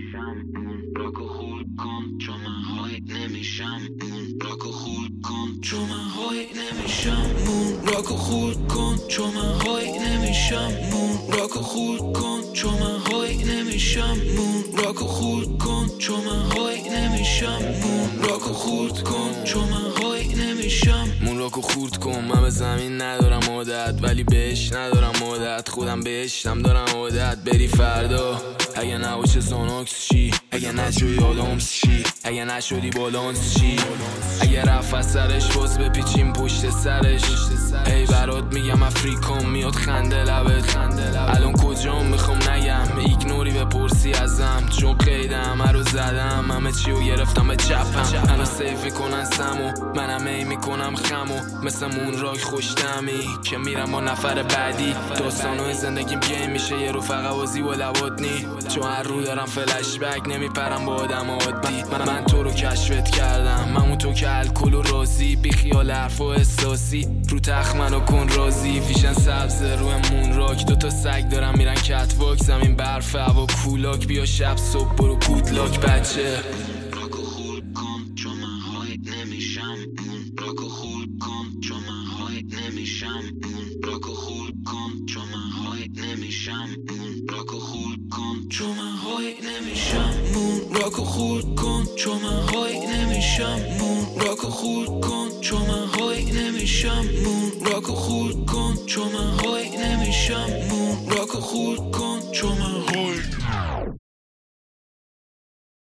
نمیشم اون راکو خورد کن چون من های نمیشم اون راکو خورد کن چون من های نمیشم اون راکو خورد کن چون من های نمیشم اون راکو خورد کن چون من های نمیشم اون راکو خورد کن چون من های نمیشم اون راکو خورد کن چون من های نمیشم مون راکو خورد کن. من به زمین ندارم عادت ولی بهش ندارم عادت، خودم بهشتم دارم عادت. بری فردا اگه نباشه زاناکس چی؟ اگه نشدی آدامس چی؟ اگه نشدی بالانس چی؟ اگه رفت از سرش باز بپیچیم پشت سرش. ای برات میگم افریکام میاد خنده لبت. الان کجام میخوام نگم ایگنوری بپرسی ازم چون قیده همه رو زدم، همه چی رو گرفتم به چپم. الان سیف میکنن سمو منم ای میکنم خمو مثل مون راک خوشتمی که میرم با نفر بعدی. داستانوی زندگیم گیم میشه یه رفقه بازی و لباتنی چون هر رو دارم فلش بک نمیپرم با آدم عادی. من تو رو کشفت کردم ممون تو که الکل و رازی بی خیال حرف و احساسی رو تخت منو کن رازی. فیشن سبز روی مون راک دوتا سگ دارم میرن کتواک زمین برف هوا کولاک بیا شب صبح برو گودلاک بچه. راکو خورد کن چون من های نمیشم اون راکو خورد کن چون من های نمیشم اون راکو خورد کن چون من های نمیشم اون راکو خورد کن چون من های نمیشم اون راکو خورد کن چون من های نمیشم اون راکو خورد کن چون من های نمیشم اون راکو خورد کن چون من های نمیشم اون راکو خورد کن چون من های